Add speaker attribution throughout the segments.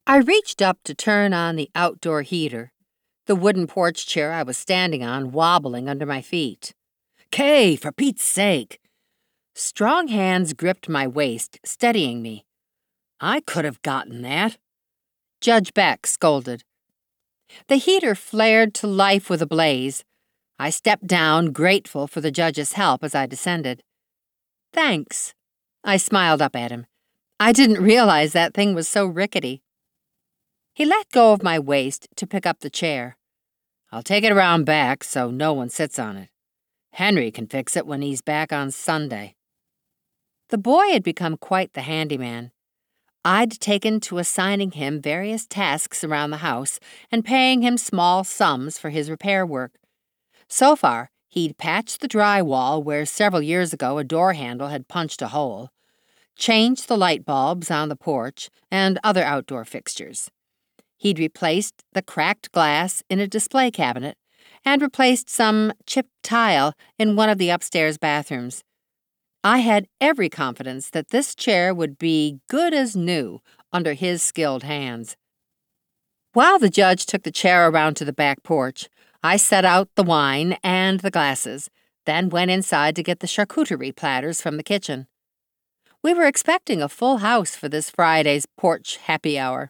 Speaker 1: I reached up to turn on the outdoor heater, the wooden porch chair I was standing on wobbling under my feet. "Kay, for Pete's sake!" Strong hands gripped my waist, steadying me. "I could have gotten that," Judge Beck scolded. The heater flared to life with a blaze. I stepped down, grateful for the judge's help as I descended. "Thanks." I smiled up at him. I didn't realize that thing was so rickety. He let go of my waist to pick up the chair. "I'll take it around back so no one sits on it. Henry can fix it when he's back on Sunday." The boy had become quite the handyman. I'd taken to assigning him various tasks around the house and paying him small sums for his repair work. So far, he'd patched the drywall where several years ago a door handle had punched a hole, changed the light bulbs on the porch and other outdoor fixtures. He'd replaced the cracked glass in a display cabinet and replaced some chipped tile in one of the upstairs bathrooms. I had every confidence that this chair would be good as new under his skilled hands. While the judge took the chair around to the back porch, I set out the wine and the glasses, then went inside to get the charcuterie platters from the kitchen. We were expecting a full house for this Friday's porch happy hour.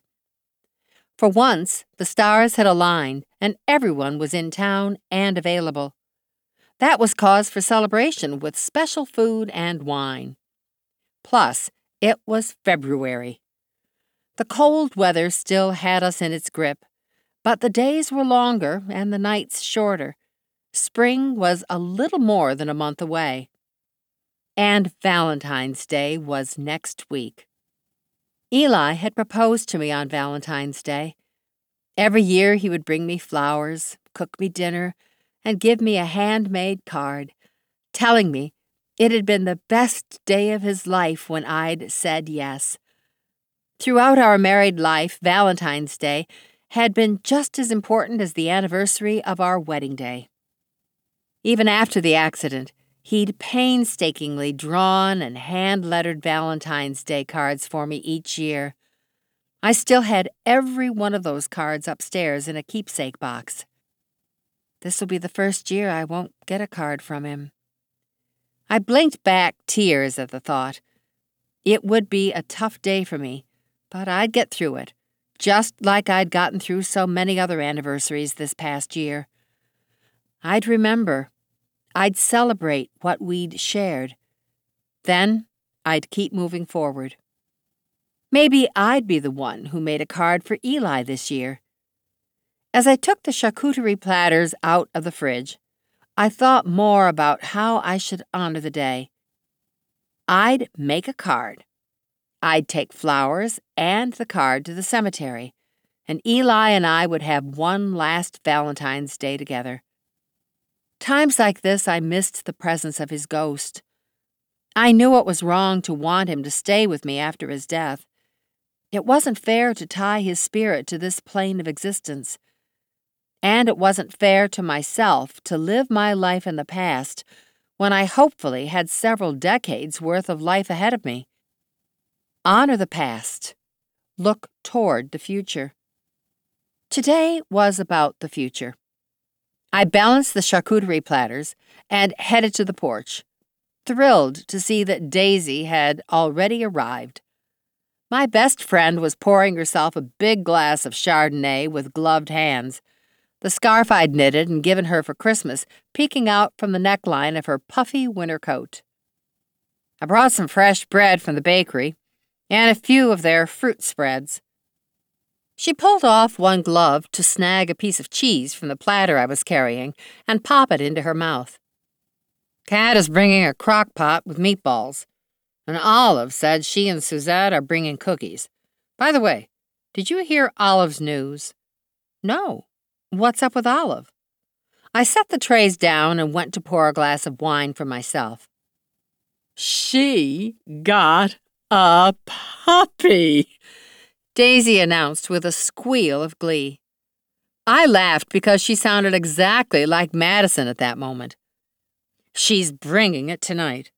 Speaker 1: For once, the stars had aligned and everyone was in town and available. That was cause for celebration with special food and wine. Plus, it was February. The cold weather still had us in its grip, but the days were longer and the nights shorter. Spring was a little more than a month away. And Valentine's Day was next week. Eli had proposed to me on Valentine's Day. Every year he would bring me flowers, cook me dinner, and give me a handmade card, telling me it had been the best day of his life when I'd said yes. Throughout our married life, Valentine's Day had been just as important as the anniversary of our wedding day. Even after the accident, he'd painstakingly drawn and hand-lettered Valentine's Day cards for me each year. I still had every one of those cards upstairs in a keepsake box. This will be the first year I won't get a card from him. I blinked back tears at the thought. It would be a tough day for me, but I'd get through it, just like I'd gotten through so many other anniversaries this past year. I'd remember. I'd celebrate what we'd shared. Then I'd keep moving forward. Maybe I'd be the one who made a card for Eli this year. As I took the charcuterie platters out of the fridge, I thought more about how I should honor the day. I'd make a card. I'd take flowers and the card to the cemetery, and Eli and I would have one last Valentine's Day together. Times like this, I missed the presence of his ghost. I knew it was wrong to want him to stay with me after his death. It wasn't fair to tie his spirit to this plane of existence. And it wasn't fair to myself to live my life in the past when I hopefully had several decades worth of life ahead of me. Honor the past. Look toward the future. Today was about the future. I balanced the charcuterie platters and headed to the porch, thrilled to see that Daisy had already arrived. My best friend was pouring herself a big glass of Chardonnay with gloved hands, the scarf I'd knitted and given her for Christmas peeking out from the neckline of her puffy winter coat. I brought some fresh bread from the bakery and a few of their fruit spreads. She pulled off one glove to snag a piece of cheese from the platter I was carrying and pop it into her mouth. "Kat is bringing a crock pot with meatballs, and Olive said she and Suzette are bringing cookies. By the way, did you hear Olive's news?" "No. What's up with Olive?" I set the trays down and went to pour a glass of wine for myself. "She got a puppy," Daisy announced with a squeal of glee. I laughed because she sounded exactly like Madison at that moment. "She's bringing it tonight."